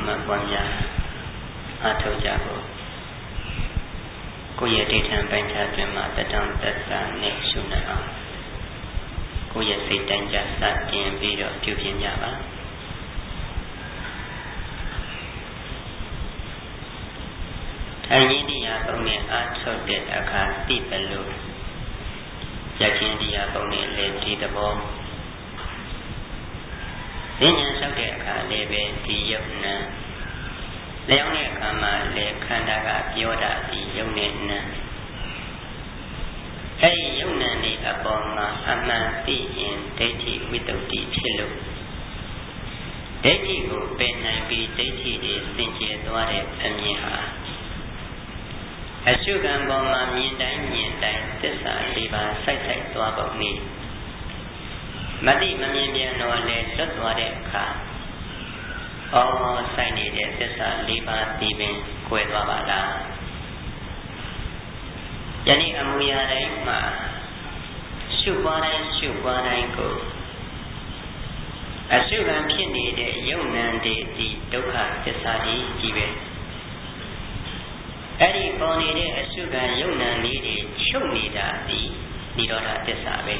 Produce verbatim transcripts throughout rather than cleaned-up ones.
မှတ်ပွားများအားထုတ်ကြဖို့ကိုယ့်ရဲ့ဒိဋ္ဌံပိုင်းခြားတွင်မှာတတံတတ္တနဲ့ရှုနိုင်အောင်ကိုယ့်ရဲ့စိတ်တိုင်းကြစတင်ပြီးတော့ပြုပြင်ကြပါထိုင်ရင်းတရားပုံနဲ့အားထုတ်တဲ့အခါသိတယ်လို့ရခြင်းတရားပုံနဲ့လည်းဒီသဘောဉာဏ်လျှောက်တဲ့အခါလည်းပဲဒီယုတ်နံလျောင်းတဲ့အခါမှာလည်းခန္ဓာကပြောတာဒီယုတ်နဲ့နံအဲဒီယုတ်နံဒီအပေါ်မှာအမှန်သိရင်ဒိဋ္ဌိဝိတ္တုဖြစ်လို့ဒိဋ္ဌိကိုပယ်နိုင်ပြီးဒိဋ္ဌိတွေစင်ကြယ်သွားတဲ့အမြင်ဟာအရှုခံပေါ်မှာမြင်တိုင်းမြင်တိုင်းသစ္စာလေးပါးစိုက်စိုက်သွားပုံနည်းမတိမမြင်ပြန်တော့လဲလွတ်သွားတဲ့အခါအော်စိုက်နေတဲ့သစ္စာလေးပါးဒီပင်ကွယ်သွားပါလားယနေ့အမူအရာတိုင်းမှာရှုပွားတိုင်းရှုပွားတိုင်းကိုအရှုခံဖြစ်နေတဲ့ယုံနံတဲ့ဒီဒုက္ခသစ္စာကြီးကြီးပဲအဲ့ဒီပေါ်နေတဲ့အရှုခံယုံနံလေးတွေချုပ်နေတာဒီនិရောဓသစ္စာပဲ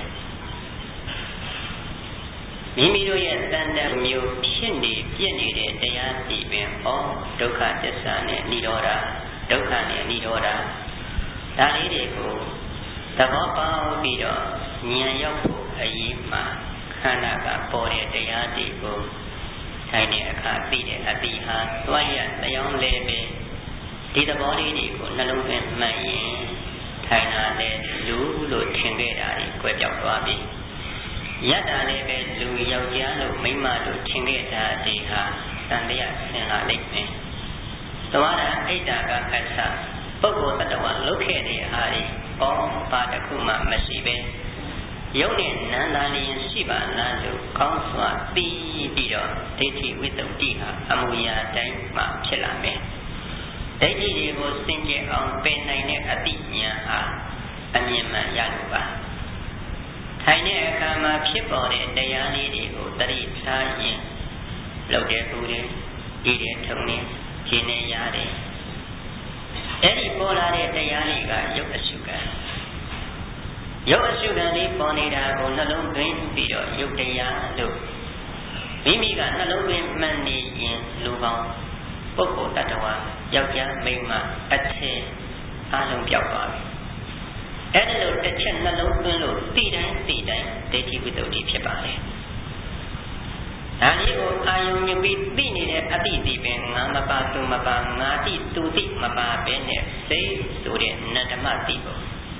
မိမိတို့ရဲ့တန်တမျိုးဖြစ်နေပြည့်နေတဲ့တရားဒီပင်ဩဒုက္ခသစ္စာနဲ့និရောဓဒုက္ခနဲ့និရောဓဒါလေးတွေကိုသဘောပေါက်ပြီးတော့ဉာဏ်ရောက်ဖို့အရေးမှာခန္ဓာကပေါ်တဲ့တရားတွေကိုထိုင်တဲ့အခါသိတဲ့အတိဟာတွားရလျောင်းလဲပဲဒီသဘောလေးတွေကိုနှလုံးသွင်းမှတ်ရင်ထိုင်တာလည်းလူလို့ထင်ခဲ့တာတွေကွဲပြောက်သွားပြီယတ္တာလည်းပဲလူယောက်ျားလို့မိန်းမလို့ထင်ခဲ့တာဒီဟာသံတရားဆင်လာလိမ့်မယ်သွားတာအိတ်တာကခတ်ဆပုဂ္ဂိုလ်တ attva လုတ်ခဲ့တဲ့အားတွေအော်ဘာတစ်ခုမှမရှိပဲယုံနဲ့နန္တာလျင်ရှိပါလားလို့ကောင်းစွာသိပြီးတော့ဒိဋ္ဌိဝိတ္တုဟာအမူအရာတိုင်းမှာဖြစ်လာမယ်ဒိဋ္ဌိတွေကိုစင်ကြယ်အောင်ပယ်နိုင်တဲ့အတိညာဟာအမြင်မှန်ရလို့ပါထိုင်တဲ့အခါမှာဖြစ်ပေါ်တဲ့တရားလေးတွေကိုသတိထားရင်လောက်တဲ့ကူတယ်ဤတဲ့ထုံနေခြေနဲ့ရတယ်အဲ့ဒီပေါ်လာတဲ့တရားလေးကယုတ်အရှုခံယုတ်အရှုခံလေးပေါ်နေတာကိုနှလုံးသွင်းပြီးတော့ယုတ်တရားလို့မိမိကနှလုံးသွင်းမှန်နေရင်လူပေါင်းပုဂ္ဂိုလ်တ attva ယောက်ျားမိန်းမအထည်အလုံးပြောက်သွားပြီအဲ့ဒီလိုတစ်ချက်နှလုံးသွင်းလို့သိတိုင်းသိတိုင်းဒိဋ္ဌိဝိတ္တုဖြစ်ပါလေဒါလေးကိုအာယုံညပြီးသိနေတဲ့အတိဒီပင်ငါမပါသူမပါငါတိသူတိမပါပဲနဲ့စိတ်ဆိုတဲ့နန္ဒမတိပေါ့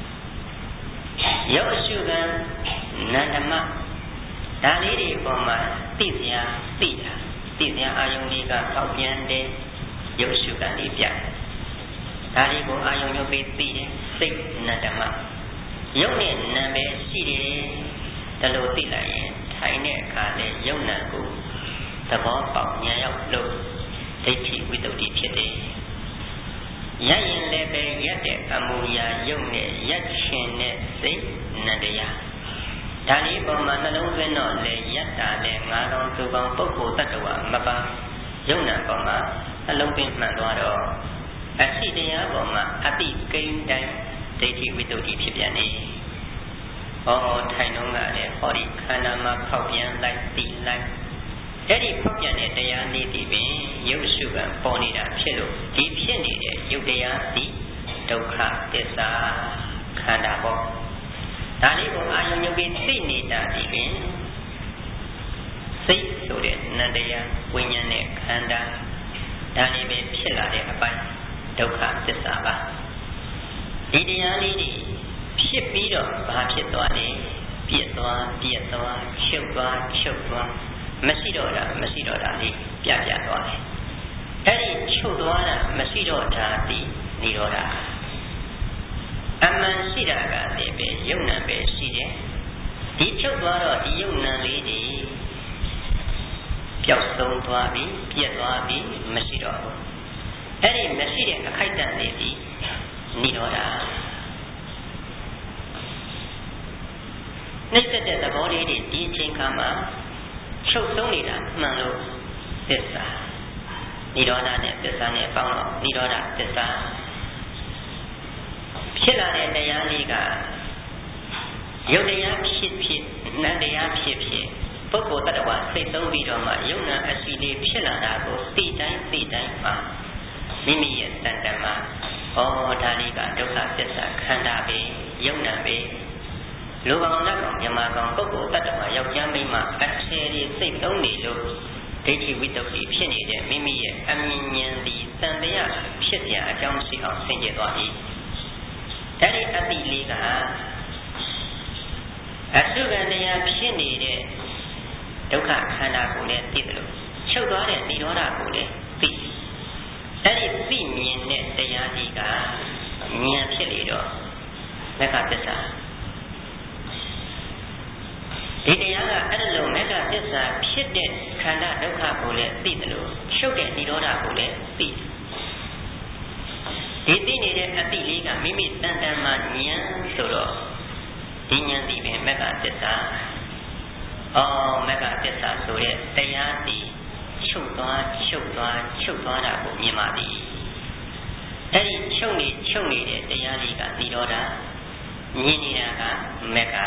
ယောအရှုခံနန္ဒမဒါလေးတွေပေါ်မှာသိစရာသိတာသိစရာအာယုံလေးကပေါက်ပြန်တဲ့ယောအရှုခံလေးပြဒါလေးကိုအာယုံညပြီးသိတယ်စိတ်နန္ဒမယုံနဲ့နာပဲရှိတယ်ဒါလို့သိလိုက်ရင်ထိုင်တဲ့အခါနဲ့ယုံနာကိုသဘောပေါက်ဉာဏ်ရောက်လို့ဒိဋ္ဌိဝိတ္တုဖြစ်တယ်ရရင်လည်းပဲရက်တဲ့အမူအရာယုံနဲ့ရက်ရှင်တဲ့စိတ်နန္တရားဒါလေးပေါ်မှာနှလုံးသွင်းတော့လေရက်တာနဲ့ငါးတော်သူပေါင်းပုဂ္ဂိုလ်တ attva မပါယုံနာပေါ်မှာနှလုံးသွင်းမှန်သွားတော့အရှိတရားပေါ်မှာအတိကိန်းတိုင်းဒိဋ္ဌိဝိတ္တုဖြစ်ပြန်နေဟောထိုင်တော့ကလည်းဟောဒီခန္ဓာမှာဖောက်ပြန်လိုက်တိလိုက်အဲ့ဒီဖောက်ပြန်တဲ့တရားလေးဒီပင်ယုတ်ရှုကပေါ်နေတာဖြစ်လို့ဒီဖြစ်နေတဲ့ယုတ်တရားဒီဒုက္ခသစ္စာခန္ဓာပေါ့ဒါလေးကိုအာယုံညပြီးသိနေတာဒီပင်စိတ်ဆိုတဲ့နန္တရားဝိညာဉ်နဲ့ခန္ဓာဒါလေးပဲဖြစ်လာတဲ့အပိုင်းဒုက္ခသစ္စာပါဒီတရားလေးတွေဖြစ်ပြီးတော့ဘာဖြစ်သွားလဲပြည့်သွားပြည့်သွားချုပ်သွားချုပ်သွားမရှိတော့တာမရှိတော့တာလေးပြပြသွားတယ်အဲ့ဒီချုပ်သွားတာမရှိတော့တာဒီនិရောဓအမှန်ရှိတာကလည်းပဲယုံနာပဲရှိတယ်ဒီချုပ်သွားတော့ဒီယုံနာလေးတွေပျောက်ဆုံးသွားပြီပြည့်သွားပြီမရှိတော့ဘူးအဲ့ဒီမရှိတဲ့အခိုက်အတန့်လေးဒီនិရောဓနှိမ့်သက်တဲ့သဘောလေးတွေဒီအချိန်ခါမှာချုပ်ဆုံးနေတာမှန်လို့သစ္စာနိရောဓနဲ့သစ္စာနဲ့ပေါင်းတော့နိရောဓသစ္စာဖြစ်လာတဲ့တရားလေးကယုတ်တရားဖြစ်ဖြစ်နတ်တရားဖြစ်ဖြစ်ပုဂ္ဂိုလ်တ attva စိတ်သုံးပြီးတော့မှယုံနာအစီလေးဖြစ်လာတာကိုသိတိုင်းသိတိုင်းမှာမိမိရဲ့တန်တမှာဩဒါလေးကဒုက္ခသစ္စာခန္ဓာပဲယုံနာပဲလူကောင်လက်ကောင်မြမကောင်ပုဂ္ဂိုလ်တ attva ယောက်ျားမိန်းမအခြေရည်စိတ်သုံးနေလို့ဒိဋ္ဌိဝိတ္တုဖြစ်နေတဲ့မိမိရဲ့အမြင်ဉာဏ်ဒီတန်တရားဖြစ်ပြအကြောင်းရှိအောင်ဆင်ခြင်သွားပြီအဲဒီအတိလေးကအစုကံတရားဖြစ်နေတဲ့ဒုက္ခခန္ဓာကိုလည်းသိတယ်လို့ချုပ်သွားတဲ့နိရောဓကိုလည်းသိအဲဒီသိမြင်တဲ့တရားကြီးကဉာဏ်ဖြစ်လေတော့မက္ခသစ္စာဒီတရားကအဲ့လိုမက္ခသစ္စာဖြစ်တဲ့ခန္ဓာဒုက္ခကိုလည်းသိတယ်လို့ချုပ်တဲ့နိရောဓကိုလည်းသိဒီသိနေတဲ့အတိလေးကမိမိတန်တန်မှဉာဏ်ဆိုတော့ဒီဉာဏ်ဒီပင်မက္ခသစ္စာအော်မက္ခသစ္စာဆိုတဲ့တရားဒီချုပ်သွားချုပ်သွားချုပ်သွားတာကိုမြင်ပါသည်အဲ့ဒီချုပ်နေချုပ်နေတဲ့တရားလေးကနိရောဓမြင်နေတာကမက္ခ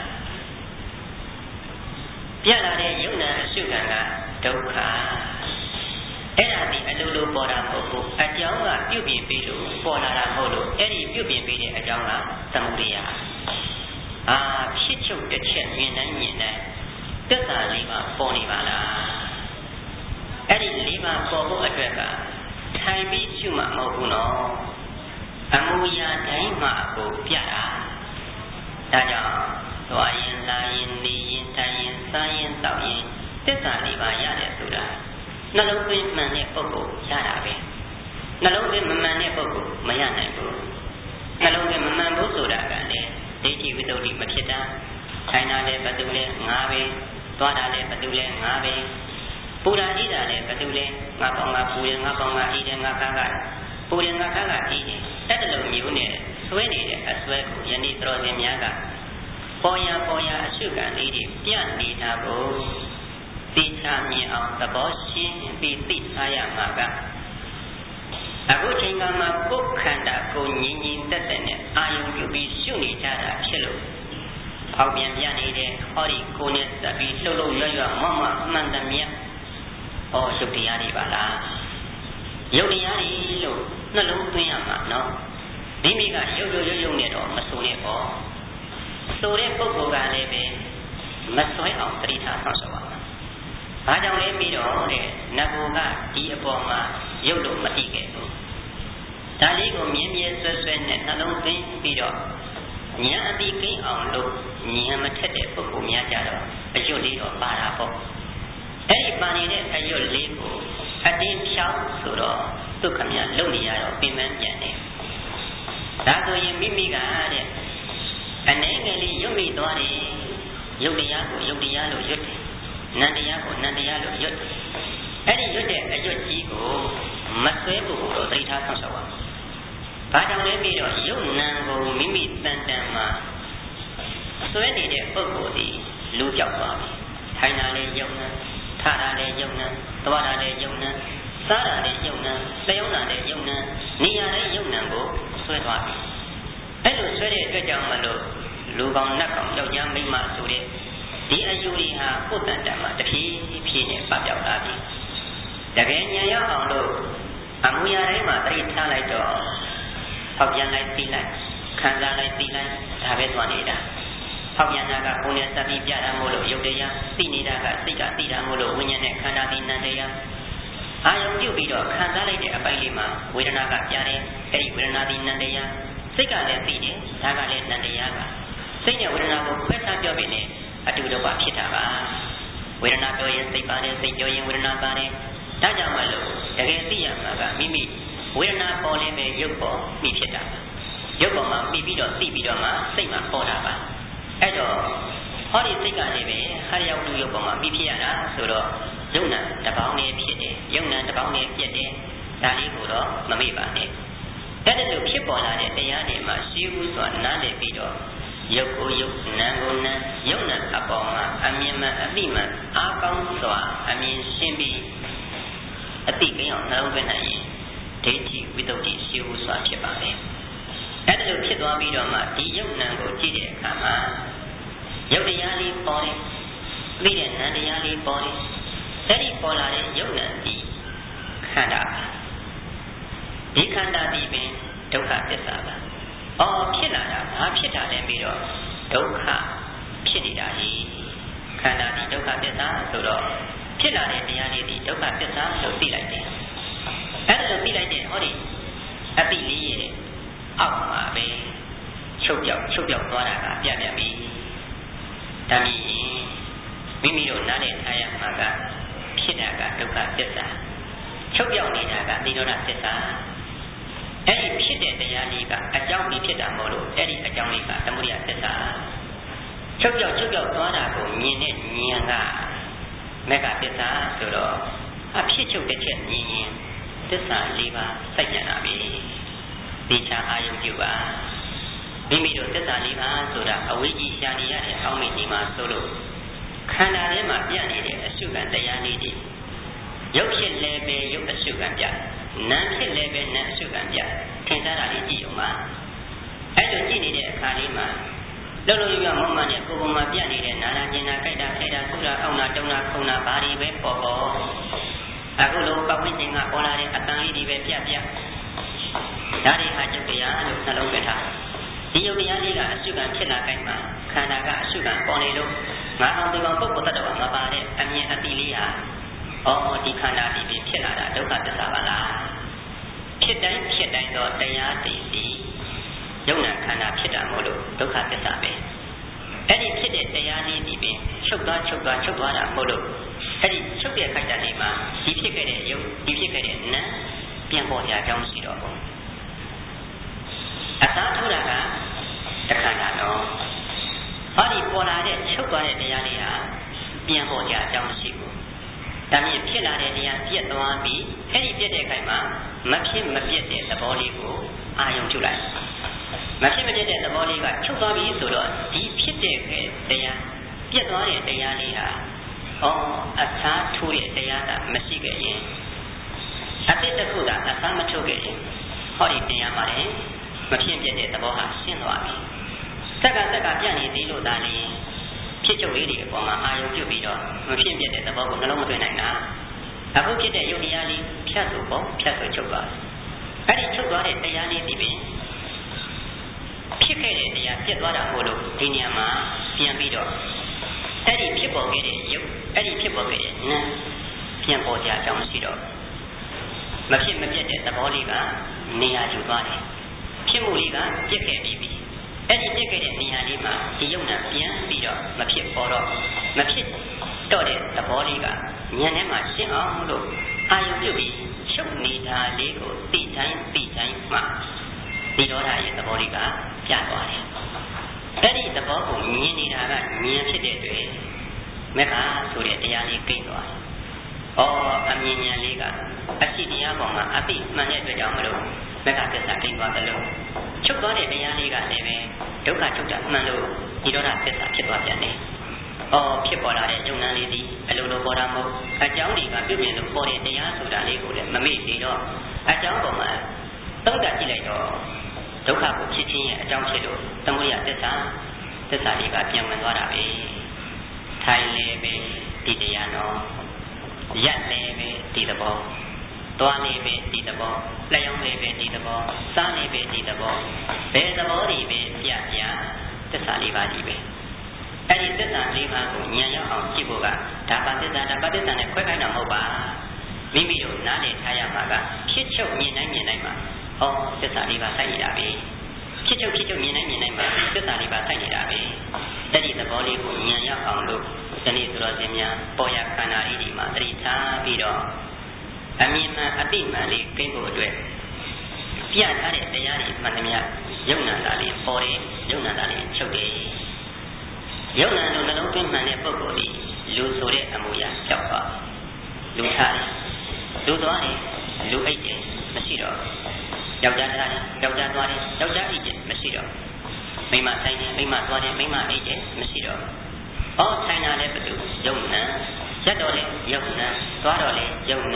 ပြလာတဲ့ယုံနာအရှုခံကဒုက္ခအဲ့ဒါဒီအလိုလိုပေါ်တာမဟုတ်ဘူးအကြောင်းကပြုပြင်ပေးလို့ပေါ်လာတာမဟုတ်လို့အဲ့ဒီပြုပြင်ပေးတဲ့အကြောင်းကသမုဒယအာဖြစ်ချုပ်တစ်ချက်မြင်တိုင်းမြင်တိုင်းသစ္စာလေးပါပေါ်နေပါလားအဲ့ဒီလေးပါပေါ်ဖို့အတွက်ကထိုင်ပြီးရှုမှမဟုတ်ဘူးနော်အမူအရာတိုင်းမှာကိုပြတာဒါကြောင့်သွားရင်လာရင်နေရင်ထိုင်ရင်စားရင်တောက်ရင်သစ္စာလေးပါရတယ်ဆိုတာနှလုံးသွင်းမှန်တဲ့ပုဂ္ဂိုလ်ရတာပဲနှလုံးသွင်းမမှန်တဲ့ပုဂ္ဂိုလ်မရနိုင်ဘူးနှလုံးသွင်းမမှန်ဘူးဆိုတာကလည်းဒိဋ္ဌိဝိတ္တုမဖြစ်တာထိုင်တာလည်းဘယ်သူလဲငါပဲသွားတာလည်းဘယ်သူလဲငါပဲပူတာအေးတာလည်းဘယ်သူလဲငါပေါင်းငါပူတယ်ငါပေါင်းငါအေးတယ်ငါခါကပူတယ်ငါခါကအေးတယ်အဲ့ဒါလိုမျိုးနဲ့ဆွဲနေတဲ့အဆွဲကိုယနေ့တော်စင်များကပေါ်ရပေါ်ရအရှုခံလေးတွေပြနေတာကိုသိချမြင်အောင်သဘောရှင်းပြီးသိထားရမှာကအခုချိန်ကမှကိုယ်ခန္ဓာကိုငြင်းငြင်းသက်သက်နဲ့အာယုံပြုပြီးရှုနေကြတာဖြစ်လို့ပေါက်ပြန်ပြနေတဲ့ဟောဒီကိုယ်နဲ့စပ်ပြီးလှုပ်လှုပ်ရွရွမမမှန်တယ်မြတ်ဟောရုပ်တရားတွေပါလားရုပ်တရားတွေလို့နှလုံးသွင်းရမှာနော်မိမိကရုပ်ရုပ်ရုပ်ရုပ်နဲ့တော့မဆိုနဲ့ပေါ့ဆိုတဲ့ပုဂ္ဂိုလ်ကလည်းပဲမဆွဲအောင်တတိထားဆောင်ဆောင်ပါဘာကြောင့်လဲပြီးတော့တဲ့နတ်ဘုံကဒီအပေါ်မှာရုပ်လို့မသိခဲ့ဘူးဒါလေးကိုမြင်းမြဲဆွဲဆွဲနဲ့နှလုံးသွင်းပြီးတော့ဉာဏ်အတိကိန်းအောင်လို့ဉာဏ်မထက်တဲ့ပုဂ္ဂိုလ်များကြတော့အယွတ်လေးတော့ပါတာပေါ့အဲ့ဒီပါနေတဲ့အယွတ်လေးကိုအတင်းဖြောင်းဆိုတော့ဒုက္ခများလုံနေရတော့ပြင်ပန်းပြန်တယ်ဒါဆိုရင်မိမိကတဲ့အနေငယ်လေးရုပ်မိသွားတယ်ရုပ်တရားကိုရုပ်တရားလို့ရွတ်တယ်နန္တရားကိုနန္တရားလို့ရွတ်တယ်အဲ့ဒီရွတ်တဲ့အရွတ်ကြီးကိုမဆွဲဖို့တော့သိထားဆောင်ဆောင်ပါဘာကြောင့်လဲပြီးတော့ယုတ်နံကိုမိမိတန်တန်မှာဆွဲနေတဲ့ပုဂ္ဂိုလ်ဒီလူပြောက်သွားပြီထိုင်တာလည်းယုတ်နံထတာလည်းယုတ်နံသွားတာလည်းယုတ်နံစားတာလည်းယုတ်နံလျှောင်းတာလည်းယုတ်နံနေရာလည်းယုတ်နံကိုဆွဲသွားပြီအဲ့လိုဆွဲတဲ့အတွက်ကြောင့်မလို့လူကောင်နတ်ကောင်ယောက်ျားမိန်းမဆိုတဲ့ဒီအယူတွေဟာကိုယ်တန်တန်မှာတဖြည်းဖြည်းနဲ့ပပျောက်လာပြီတကယ်ဉာဏ်ရအောင်လို့အမှုရာတိုင်းမှာတတိထားလိုက်တော့ဖောက်ပြန်လိုက်သိလိုက်ခံစားလိုက်သိလိုက်ဒါပဲသွားနေတာဖောက်ပြန်တာကကိုယ်နဲ့စပ်ပြီးပြတာမို့လို့ယုတ်တရားသိနေတာကစိတ်ကသိတာမို့လို့ဝိညာဉ်နဲ့ခန္ဓာသိနံတရားအာယုံပြုတ်ပြီးတော့ခံစားလိုက်တဲ့အပိုင်းလေးမှာဝေဒနာကပြတယ်အဲ့ဒီဝေဒနာသိနံတရားစိတ်ကလည်းသိတယ်ဒါကလည်းနံတရားကစိတ်နဲ့ဝေဒနာကိုခွဲခြားပြောပြီးနေအတူတူပါဖြစ်တာပါဝေဒနာပြောရင်စိတ်ပါတယ်စိတ်ပြောရင်ဝေဒနာပါတယ်ဒါကြောင့်မလို့တကယ်သိရမှာကမိမိဝေဒနာပေါ်လည်းပဲရုပ်ပေါ်မိဖြစ်တာရုပ်ပေါ်မှာပြီးပြီးတော့သိပြီးတော့မှစိတ်မှာပေါ်တာပါအဲ့တော့ဟောဒီစိတ်ကလည်းပဲဟာရရောက်လူရုပ်ပေါ်မှာပြီးဖြစ်ရတာဆိုတော့ယုံနာတပေါင်းနဲ့ဖြစ်တယ်ယုံနာတပေါင်းနဲ့ပြည့်တယ်ဒါလေးကိုတော့မမေ့ပါနဲ့အဲ့ဒါလိုဖြစ်ပေါ်လာတဲ့တရားတွေမှာရှိဘူးဆိုတာနားလည်ပြီးတော့ရုပ်ကိုရုပ်နာမ်ကိုနာမ်ယုံနာအပေါ်မှာအမြင်မှန်အသိမှန်အားကောင်းစွာအမြင်ရှင်းပြီးအတိကိန်းအောင်နှလုံးသွင်းနိုင်ရင်ဒိဋ္ဌိဝိတ္တုရှိဖို့ဆိုတာဖြစ်ပါလေအဲ့ဒါလိုဖြစ်သွားပြီးတော့မှဒီယုတ်နံကိုကြည့်တဲ့အခါမှာယုတ်တရားလေးပေါ်တယ်ပြီးတဲ့နံတရားလေးပေါ်တယ်အဲ့ဒီပေါ်လာတဲ့ယုတ်နံဒီခန္ဓာဒီခန္ဓာဒီပင်ဒုက္ခသစ္စာပါအော်ဖြစ်လာတာဘာဖြစ်တာလဲပြီးတော့ဒုက္ခဖြစ်နေတာကြီးခန္ဓာဒီဒုက္ခသစ္စာဆိုတော့ဖြစ်လာတဲ့တရားလေးဒီဒုက္ခသစ္စာလို့သိလိုက်တယ်အဲ့ဒါလို့သိလိုက်တဲ့ဟောဒီအတိလေးရဲ့အောက်မှာပဲချုပ်ပြောက်ချုပ်ပြောက်သွားတာကပြပြပြီးဒါမြည်မိမိတို့နားလည်ထားရမှာကဖြစ်တာကဒုက္ခသစ္စာချုပ်ပြောက်နေတာကနိရောဓသစ္စာအဲ့ဒီဖြစ်တဲ့တရားလေးကအကြောင်းပြီးဖြစ်တာမဟုတ်လို့အဲ့ဒီအကြောင်းလေးကသမုဒယသစ္စာချုပ်ပြောက်ချုပ်ပြောက်သွားတာကိုမြင်တဲ့ဉာဏ်ကမေဃသစ္စာဆိုတော့အဖြစ်ချုပ်တဲ့ချက်မြင်ရင်သစ္စာလေးပါစိုက်ကြတာပဲဒီချာအာယုပြုပါမိမိတို့သစ္စာလေးပါဆိုတာအဝိဇ္ဇာရှာနေရတဲ့အောက်မေ့ဒီမှာဆိုလို့ခန္ဓာထဲမှာပြနေတဲ့အရှုခံတရားလေးတွေရုပ်ဖြစ်လည်းပဲရုပ်အရှုခံပြနာမ်ဖြစ်လည်းပဲနာမ်အရှုခံပြထင်ရှားတာလေးကြည့်အောင်ပါအဲ့လိုကြည့်နေတဲ့အခါလေးမှာလုံးလုံးရရမမနဲ့ကိုယ်ပုံမှာပြနေတဲ့နာနာကျင်နာကြိုက်တာခဲတာဆူတာအောင်းတာတုံတာခုံတာဘာတွေပဲပေါ်ပေါ်အခုလိုပတ်ဝန်းကျင်ကပေါ်လာတဲ့အတန်လေးတွေပဲပြပြဒါတွေဟာကျုပ်တရားလို့နှလုံးသွင်းထားဒီယုတ်တရားလေးကအရှုခံဖြစ်လာကြမှာခန္ဓာကအရှုခံပေါ်နေလို့ငါအောင်ဒီကောင်ပုဂ္ဂိုလ်တ attva မပါတဲ့အမြင်အတိလေးဟာအော်ဒီခန္ဓာဒီပြင်ဖြစ်လာတာဒုက္ခသစ္စာပါလားဖြစ်တိုင်းဖြစ်တိုင်းတော့တရားတည်စီယုံနာခန္ဓာဖြစ်တာမို့လို့ဒုက္ခသစ္စာပဲအဲ့ဒီဖြစ်တဲ့တရားလေးဒီပြင်ချုပ်သွားချုပ်သွားချုပ်သွားတာမို့လို့အဲ့ဒီချုပ်တဲ့ခိုက်တာလေးမှာဒီဖြစ်ခဲ့တဲ့ယုတ်ဒီဖြစ်ခဲ့တဲ့နာမ်ပြန်ပေါ်ကြအကြောင်းရှိတော့ဘူးအသာထူတာကတခန္ဓာတော့ဟောဒီပေါ်လာတဲ့ချုပ်သွားတဲ့တရားလေးဟာပြန်ပေါ်ကြအကြောင်းရှိဘူးဒါမြင်ဖြစ်လာတဲ့တရားပြက်သွားပြီးအဲ့ဒီပြက်တဲ့ခိုက်မှာမဖြစ်မပြက်တဲ့သဘောလေးကိုအာယုံပြုလိုက်မဖြစ်မပြက်တဲ့သဘောလေးကချုပ်သွားပြီဆိုတော့ဒီဖြစ်တဲ့တရားပြက်သွားတဲ့တရားလေးဟာဩအသာထူတဲ့တရားကမရှိခဲ့ရင်အတိတ်တစ်ခုကအသာမထုတ်ခဲ့ရင်ဟောဒီတရားမှာလည်းမဖြစ်ပြတဲ့သဘောဟာရှင်းသွားပြီစက်ကစက်ကပြနေသေးလို့ဒါလည်းဖြစ်ချုပ်လေးတွေအပေါ်မှာအာယုံပြုပြီးတော့မဖြစ်ပြတဲ့သဘောကိုနှလုံးမသွင်းနိုင်တာအခုဖြစ်တဲ့ယုတ်တရားလေးဖြတ်ဆိုပေါ့ဖြတ်ဆိုချုပ်သွားအဲ့ဒီချုပ်သွားတဲ့တရားလေးဒီပင်ဖြစ်ခဲ့တဲ့တရားပြတ်သွားတာမို့လို့ဒီနေရာမှာပြန်ပြီးတော့အဲ့ဒီဖြစ်ပေါ်ခဲ့တဲ့ယုတ်အဲ့ဒီဖြစ်ပေါ်ခဲ့တဲ့နာမ်ပြန်ပေါ်ကြအကြောင်းရှိတော့မဖြစ်မပြတ်တဲ့သဘောလေးကနေရာယူသွားတယ်ဖြစ်မှုလေးကပြစ်ခဲ့ပြီးပြီအဲ့ဒီပြစ်ခဲ့တဲ့နေရာလေးမှာဒီယုံနာပြန်ပြီးတော့မဖြစ်ပေါ်တော့မဖြစ်တော့တဲ့သဘောလေးကဉာဏ်ထဲမှာရှင်းအောင်လို့အာယုပြုပြီးချုပ်နေတာလေးကိုသိတိုင်းသိတိုင်းမှဒီတော့တာရဲ့သဘောလေးကပြသွားတယ်အဲ့ဒီသဘောကိုမြင်နေတာကဉာဏ်ဖြစ်တဲ့အတွက်မေဃဆိုတဲ့တရားလေးကိန်းသွားတယ်။အော်အမြင်ဉာဏ်လေးကအရှိတရားပေါ်မှာအသိမှန်တဲ့အတွက်ကြောင့်မလို့မေဃသစ္စာကိန်းသွားတယ်လို့ချုပ်သွားတဲ့တရားလေးကလည်းပဲဒုက္ခချုပ်တာမှန်လို့ဒီတော့တာသစ္စာဖြစ်သွားပြန်တယ်။အော်ဖြစ်ပေါ်လာတဲ့ယုံနာလေးဒီအလိုလိုပေါ်တာမဟုတ်အကြောင်းတွေကပြုပြင်လို့ပေါ်တဲ့တရားဆိုတာလေးကိုလည်းမမေ့သေးတော့အကြောင်းပေါ်မှာသုံးသပ်ကြည့်လိုက်တော့ဒုက္ခကိုဖြစ်ခြင်းရဲ့အကြောင်းဖြစ်လို့သမုဒယသစ္စာသစ္စာလေးကပြန်ဝင်သွားတာပဲ။ထိုင်လေပဲဒီတရားတော်ရက်လေပဲဒီသဘောသွားလေပဲဒီသဘောလျှောင်းလေပဲဒီသဘောစားလေပဲဒီသဘောဘယ်သဘောတွေပဲပြပြသစ္စာလေးပါးကြီးပဲအဲ့ဒီသစ္စာလေးပါးကိုဉာဏ်ရောက်အောင်ကြည့်ဖို့ကဒါပါသစ္စာဒါပါသစ္စာနဲ့ခွဲခိုင်းတာမဟုတ်ပါမိမိတို့နားလည်ထားရမှာကဖြစ်ချုပ်မြင်နိုင်မြင်နိုင်မှာဟောသစ္စာလေးပါးစိုက်နေတာပဲဖြစ်ချုပ်ဖြစ်ချုပ်မြင်နိုင်မြင်နိုင်မှာသစ္စာလေးပါးစိုက်နေတာပဲအဲ့ဒီသဘောလေးကိုဉာဏ်ရောက်အောင်လို့ဒီနေ့ဆိုတော့ရှင်များပေါ်ရခန္ဓာလေးဒီမှာသတိထားပြီးတော့အမြင်မှန်အတိမှန်လေးကိန်းဖို့အတွက်ပြထားတဲ့တရားတွေမှန်သမျှယုံနာတာလေးပေါ်တယ်ယုံနာတာလေးချုပ်တယ်ယုံနာလို့နှလုံးသွင်းမှန်တဲ့ပုဂ္ဂိုလ်ဒီလူဆိုတဲ့အမူအရာကြောက်သွားလူထားတယ်လူသွားတယ်လူအိတ်တယ်မရှိတော့ယောက်ျားထားတယ်ယောက်ျားသွားတယ်ယောက်ျားအိတ်တယ်မရှိတော့မိန်းမဆိုင်တယ်မိန်းမသွားတယ်မိန်းမအိတ်တယ်မရှိတော့အော်ဆိုင်တာလည်းဘယ်သူယုံနာရက်တော့လေယုံနာသွားတော့လေယုံနာ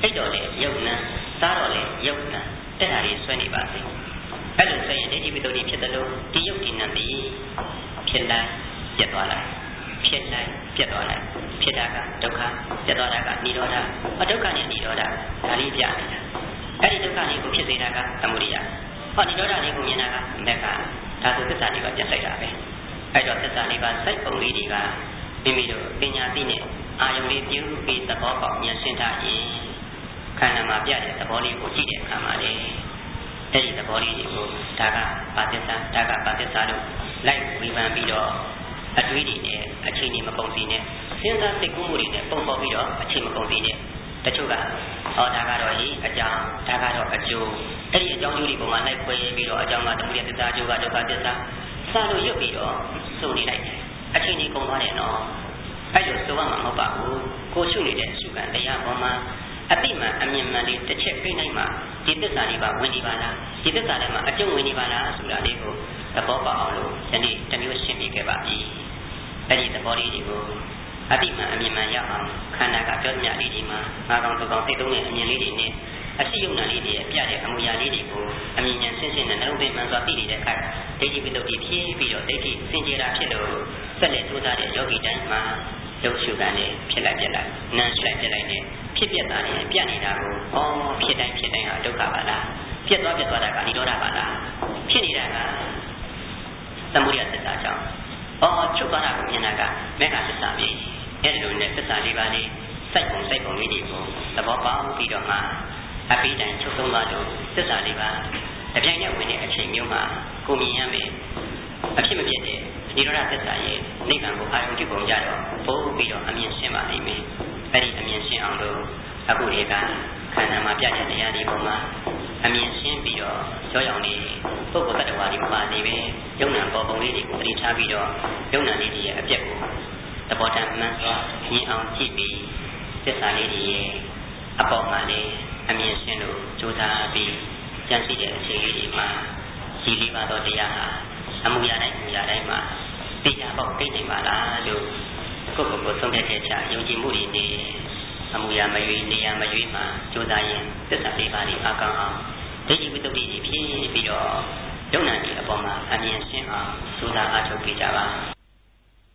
အိတ်တော်လေယုတ်နာစားတော်လေယုတ်နာအဲ့ဒါတွေဆွဲနေပါစေအဲ့လိုဆိုရင်ဒိဋ္ဌိဝိတ္တုဖြစ်တယ်လို့ဒီယုတ်ဒီနံဒီဖြစ်လိုက်ပြတ်သွားလိုက်ဖြစ်လိုက်ပြတ်သွားလိုက်ဖြစ်တာကဒုက္ခပြတ်သွားတာကនិရောဓအဒုက္ခနဲ့និရောဓဒါလေးပြနေတာအဲ့ဒီဒုက္ခလေးကိုဖြစ်စေတာကသမုဒိယဟောនិရောဓလေးကိုမြင်တာကမက္ခဒါဆိုသစ္စာလေးပါပြတ်လိုက်တာပဲအဲ့တော့သစ္စာလေးပါစိုက်ပုံလေးတွေကမိမိတို့ပညာသိနဲ့အာယုံလေးပြုပြီးသဘောပေါက်ဉာဏ်ရှင်းထားရင်ခန္ဓာမှာပြတဲ့သဘောလေးကိုကြည့်တဲ့အခါမှာလေအဲ့ဒီသဘောလေးတွေကိုဒါကပါသစ္စာဒါကပါသစ္စာလို့လိုက်ဝေဖန်ပြီးတော့အတွေးတွေနဲ့အချိန်ကြီးမကုန်စီနဲ့စဉ်းစားစိတ်ကူးမှုတွေနဲ့ပုံပေါ်ပြီးတော့အချိန်မကုန်စီနဲ့တချို့ကဟောဒါကတော့ဟိအကြောင်းဒါကတော့အကျိုးအဲ့ဒီအကြောင်းကျိုးတွေပုံမှာလိုက်ခွဲပြီးတော့အကြောင်းကသမုဒယသစ္စာအကျိုးကဒုက္ခသစ္စာစလို့ရွတ်ပြီးတော့စုံနေလိုက်တယ်အချိန်ကြီးကုန်သွားတယ်နော်အဲ့လိုဆိုမှမဟုတ်ပါဘူးကိုရှုနေတဲ့ရှုခံတရားပေါ်မှာအတိမှန်အမြင်မှန်လေးတစ်ချက်ပြနိုင်မှဒီသစ္စာလေးပါဝင်နေပါလားဒီသစ္စာထဲမှာအကျုံးဝင်နေပါလားဆိုတာလေးကိုသဘောပေါက်အောင်လို့ဒီနေ့တမျိုးရှင်းပြခဲ့ပါပြီအဲ့ဒီသဘောလေးတွေကိုအတိမှန်အမြင်မှန်ရအောင်ခန္ဓာကပြောမြလေးဒီမှာငါကောင်သူကောင်စိတ်သုံးတဲ့အမြင်လေးတွေနဲ့အရှိယုံနာလေးတွေပြတဲ့အမူအရာလေးတွေကိုအမြင်ဉာဏ်ရှင်းရှင်းနဲ့နှလုံးသွင်းမှန်စွာသိနေတဲ့အခါဒိဋ္ဌိဝိတ္တုဖြည့်ပြီးတော့ဒိဋ္ဌိစင်ကြယ်တာဖြစ်လို့ဆက်လက်ကြိုးစားတဲ့ယောဂီတိုင်းမှာဒုက္ခကလည်းဖြစ်လိုက်ပြက်လိုက်နားရှိလိုက်ပြက်လိုက်နဲ့ဖြစ်ပြက်တာနဲ့ပြက်နေတာကိုဩဖြစ်တိုင်းဖြစ်တိုင်းဟာဒုက္ခပါလားပြက်သွားပြက်သွားတာကនិရောဓပါလားဖြစ်နေတာကသမုဒယသစ္စာကြောင့်ဩချုပ်သွားတာကိုမြင်တာကမေဃသစ္စာပဲအဲ့ဒီလိုနဲ့သစ္စာလေးပါးလေးစိုက်ပုံစိုက်ပုံလေးတွေကိုသဘောပေါက်ပြီးတော့မှအပိတိုင်းချုပ်ဆုံးသွားလို့သစ္စာလေးပါးတပြိုင်တည်းဝင်တဲ့အချိန်မျိုးမှာကိုမြင်ရမယ်အဖြစ်မဖြစ်တဲ့និရောဓသစ္စာရဲ့နိဗ္ဗာန်ကိုအာရုံပြုပုံကြတော့ပို့ပြီးတော့အမြင်ရှင်းပါလိမ့်မယ်အဲ့ဒီအမြင်ရှင်းအောင်လို့အခုဒီကခန္ဓာမှာပြတဲ့တရားတွေပေါ်မှာအမြင်ရှင်းပြီးတော့ကြောရောင်လေးပုဂ္ဂိုလ်တ attva တွေပါနေပဲယုံနာပေါ်ပုံလေးတွေကိုသိထားပြီးတော့ယုံနာလေးတွေရဲ့အပြက်ကိုသဘောတမ်းမှန်စွာမြင်အောင်ကြည့်ပြီးသစ္စာလေးတွေရဲ့အပေါ်မှာလေးအမြင်ရှင်းလို့ကြိုးစားပြီးကြံစည်တဲ့အချိန်လေးတွေမှာဒီလေးပါတော့တရားဟာအမှုရာတိုင်းအမှုရာတိုင်းမှာတရားပေါက်သိနေပါလားလို့ကိုယ့်ကိုယ်ကိုဆုံးဖြတ်ချက်ချယုံကြည်မှုတွေနဲ့အမှုရာမရွေးနေရာမရွေးမှာကြိုးစားရင်သစ္စာလေးပါးတွေအကောင်အောင်ဒိဋ္ဌိဝိတ္တုတွေဖြစ်ပြီးတော့ယုံနာတွေအပေါ်မှာအမြင်ရှင်းအောင်ကြိုးစားအားထုတ်ကြပါ